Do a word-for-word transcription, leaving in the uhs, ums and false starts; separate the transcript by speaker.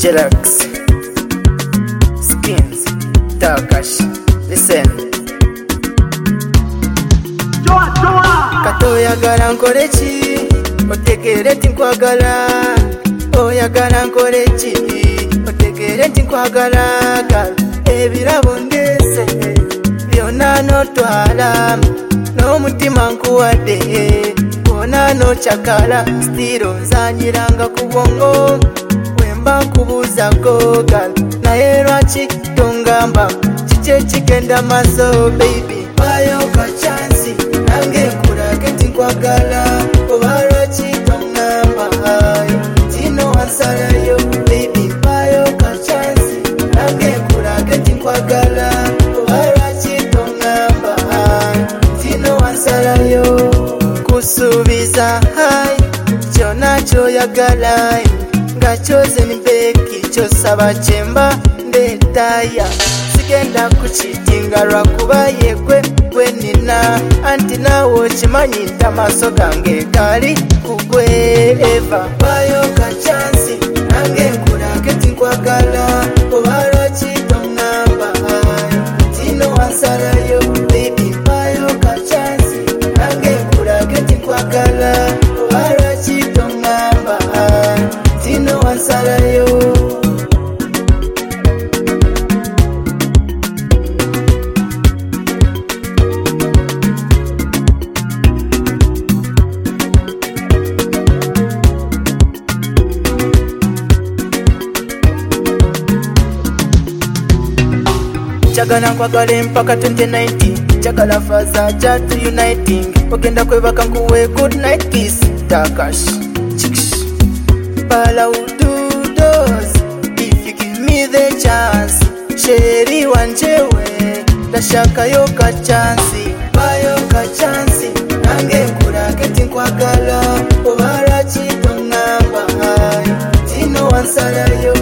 Speaker 1: Jelax Skins Takash. Listen. Katoyagala nkole ki otegere nti nkwagala, oyagala nkole ki otegere nti nkwagala. Ebirabo ndese byonna notwala, n'omutima nkuwadde kwona nokyakala. Stiro nzanyiranga ku bwongo wemba nkubuuzako gal, naye lwaki tongamba kiki ekigenda maaso? Baby bayo ka chansi nange nkulage nti nkwagala, oba lwaki tongamba tino wansalayo? Baby bayo ka chansi nange nkulage nti nkwagala, oba lwaki tongamba tino wansalayo? Kusuubiza hai kyonna kyoyagala nga kyoze ni beki kyosaba kyemba ndetaya, sigenda kukitinga lwakuba yegwe gwe nina, anti naawe okimanyi nti amaaso gange gali kugwe. Eva bayo ka chansi nange nkulage nti nkwagala, oba lwaki tongamba tino wansalayo? Baby bayo ka chansi nange nkulage nti nkwagala, oba lwaki tongamba tino wansalayo? Chagala nkwagale mpaka twenty nineteen, chagala faza jatu uniting, ogenda kwebaka nkuwe good night kiss. Takash Chicks Pala ududos if you give me the chance, sheri wanjewe ndashaka yo ka chansi, bayo ka chansi nange nkulage nti nkwagala, oba lwaki tongamba tino wansalayo?